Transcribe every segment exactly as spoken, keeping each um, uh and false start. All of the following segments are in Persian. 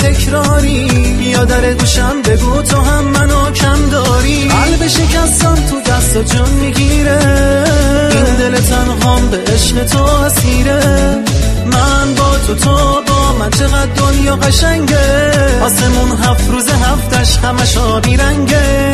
تکراری، یا در گوشم بگو تو هم منو کم داری. قلب شکستم تو دست و جون میگیره، این دل تنهام به عشق تو اسیره. من با تو تو با من چقدر دنیا قشنگه، آسمون هفت روز هفتش همش آبی رنگه.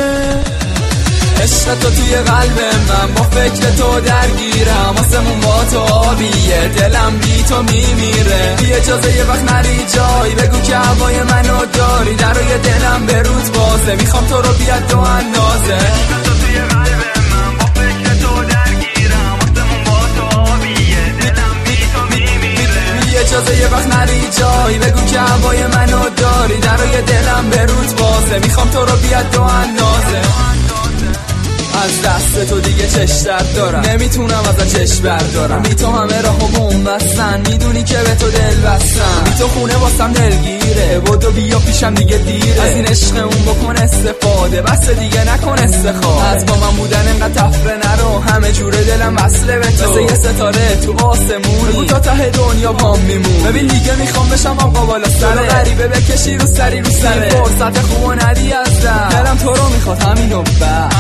عشق تو توی قلب من، با فکر تو درگیرم، آسمون با تو آبیه، دلم بی تو میمیره. بی اجازه یه وقت نری جایی، بگو که هوای منو داری، در روی دلم به روت بازه، میخوام تو رو بیاد دو اندازه. عشق تو توی قلب من، با فکر تو درگیرم، آسمون با تو آبیه، دلم بی تو میمیره. بی اجازه یه وقت نری جایی، بگو که هوای منو داری، در روی دلم به روت بازه، میخوام تو رو بیاد دو اندازه. از دست تو دیگه چش درد دارم، نمیتونم ازت چش بردارم. بی تو همه راهو بوم بستن، میدونی که به تو دل بستم. بی تو خونه واسم دلگیره، بدو بیا پیشم دیگه دیره. از این عشق اون بکن استفاده، بس دیگه نکن استخاره. از با من بودن انقدر تفره نرو، همه جوره دلم وصله به تو، مثل یه ستاره تو آسمونی، بگو تا ته دنیا پام میمون. ببین دیگه میخوام بشم آقا بالا سر غریبه بکشی رو سری رو سره. فرصت خوبو ندی از دست، دلم تو رو میخواد همینو بس.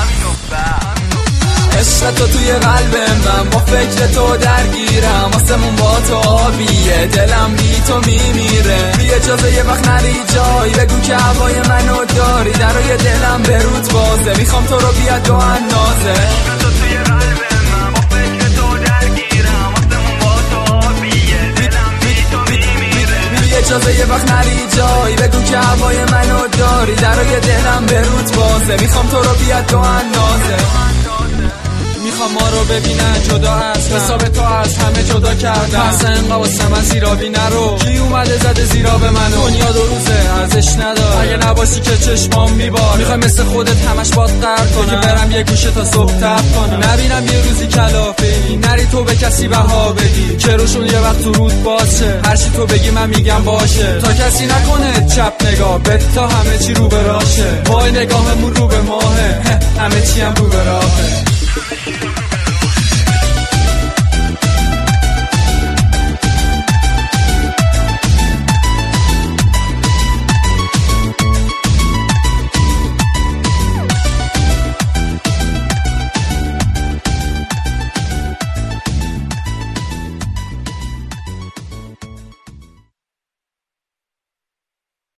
عشق تو توی قلب من، با فکر تو درگیرم، آسمون با تو آبیه، دلم بی تو میمیره. بی اجازه یه وقت نری جایی، بگو که هوای منو داری، در روی دلم به روت بازه، میخوام تو رو بیاد دو اندازه. عشق تو توی قلب من، با فکر تو درگیرم، آسمون با تو آبیه، دلم بی تو میمیره. بی اجازه یه وقت نری جایی، بگو که هوای منو داری، در روی دلم به روت بازه، میخوام تو رو بیاد دو اندازه. میخوام ما رو ببینن جدا از حساب تو از همه جدا کردم، پس انقا واسه من زیرابی نرو. کی اومده زده زیرا به منو، دنیا دو روزه ارزش نداره، اگه نباشی که چشمام میباره. میخوای مثل خودت همش باد قرد کنم، برم یه گوشه تا صبح تب کنم، نبینم یه روزی کلافه‌ای، نری تو به کسی بها بدی، که روشون یه وقت تو رود باشه، هر چی تو بگی من میگم باشه، تا کسی نکنه چپ نگاه بد، تا همه چی رو به راشه. وای نگاهمون رو به ماهه، همه چی هم رو به راهه.